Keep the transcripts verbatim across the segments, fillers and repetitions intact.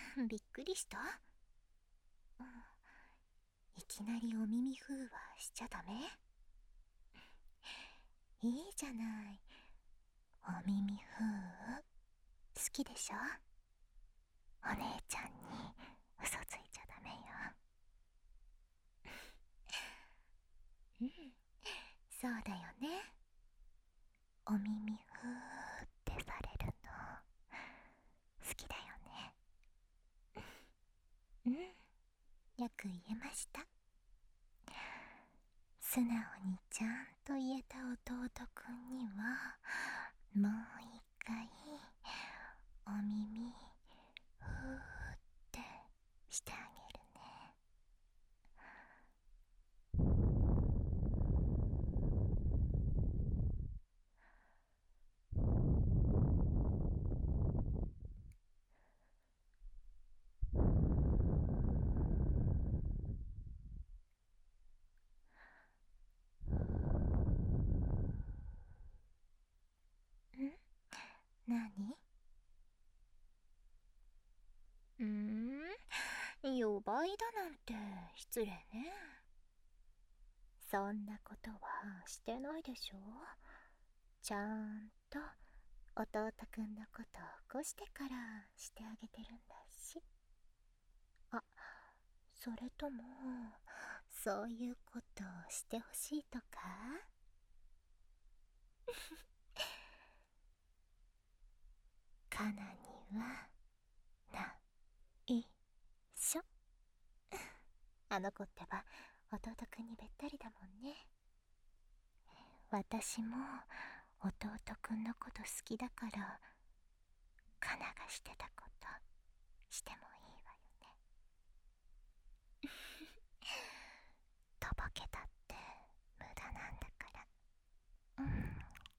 びっくりした。うん、いきなりお耳風はしちゃダメ。いいじゃない。お耳風好きでしょ。お姉ちゃんに嘘ついちゃダメよ。うん、そうだよね。お耳ふーってされるの好きだよね。うん、よく言えました。素直にちゃんと言えた弟くんにはもう一回お耳ふーってしてあげるね。ん、何？うーん、呼ばいだなんて失礼ね。そんなことはしてないでしょ。ちゃんと弟くんのことを起こしてからしてあげてるんだし。あ、それともそういうことをしてほしいとか？カナにはないしょ。あの子ってば弟くんにべったりだもんね。私も弟くんのこと好きだからカナがしてたことしてもいいわよね。とぼけたって無駄なんだから。うん、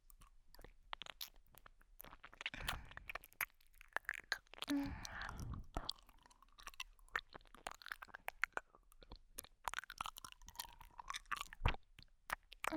うん、うん。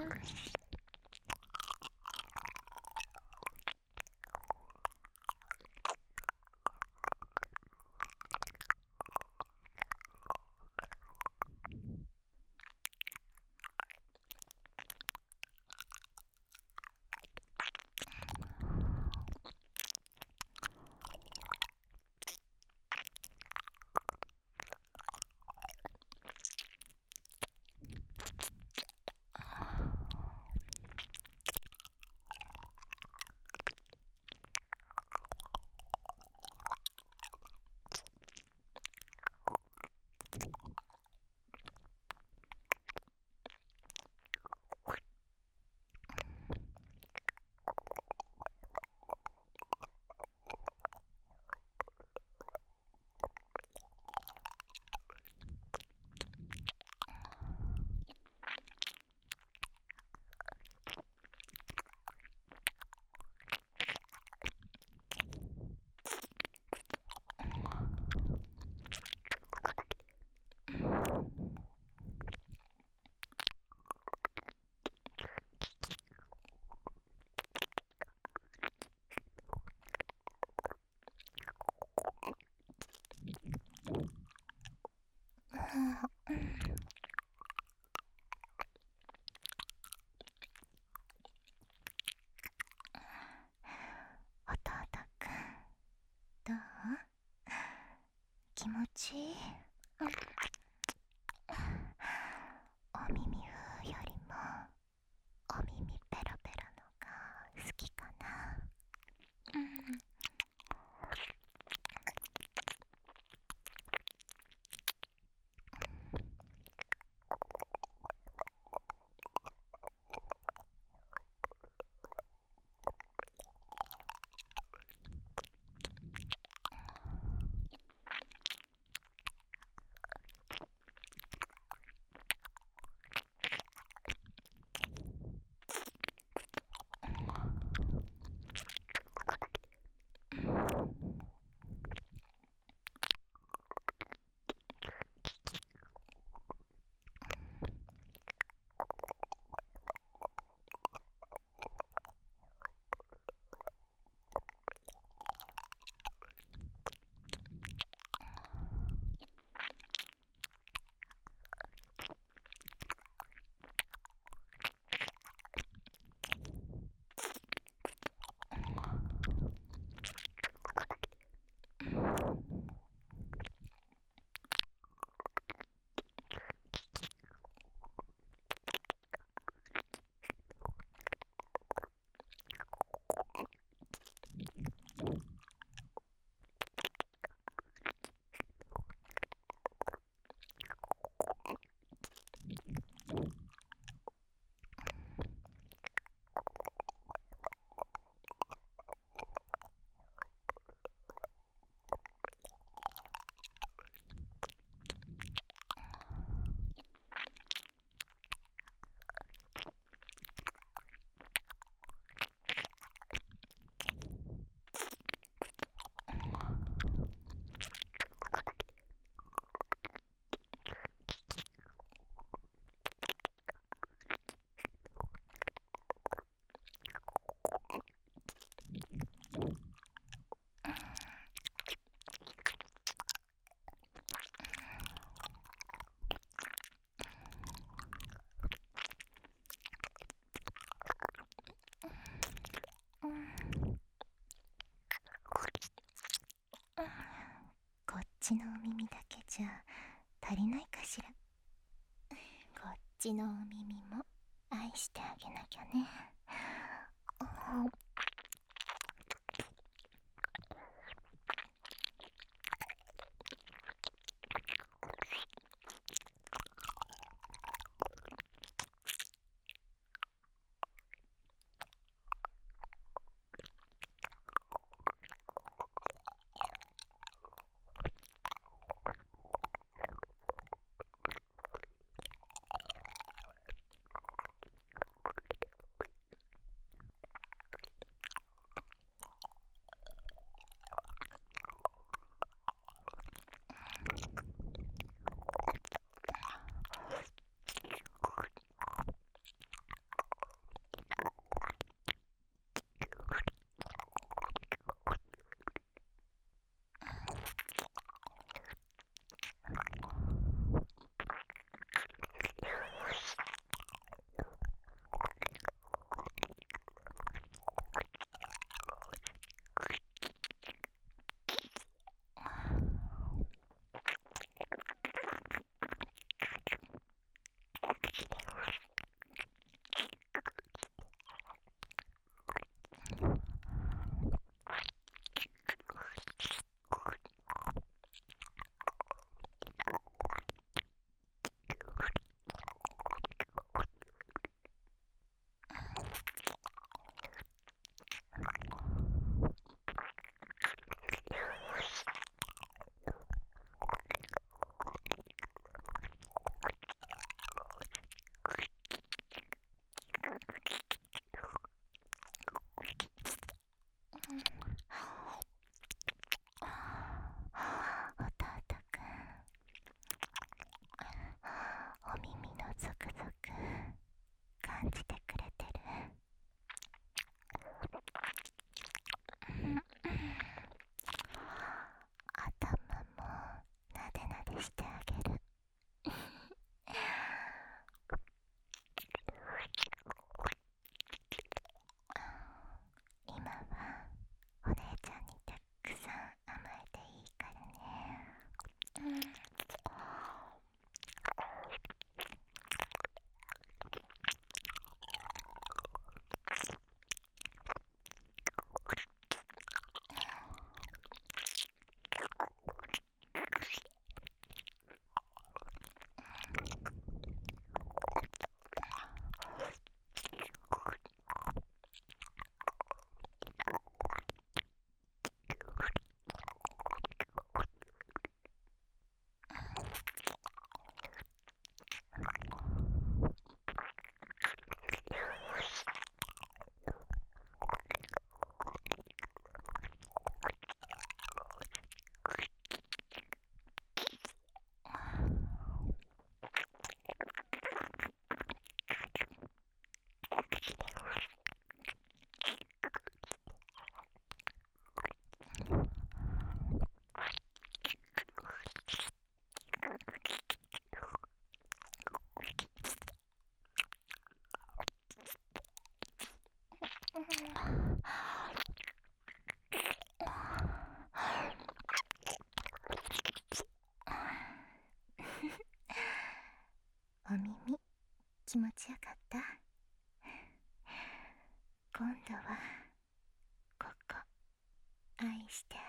弟くん、どう？気持ちいい？うん、お耳ふーよりもお耳ペロペロのが好きかな。うん、 ちのお耳だけじゃ足りないかしら。こっちのお耳も愛してあげなきゃね。弟くん、お耳のゾクゾク感じてくれてる？頭もなでなでしてあげる。今はお姉ちゃんにたくさん甘えていいからね。うん。お耳気持ちよかった？今度はここ愛してあ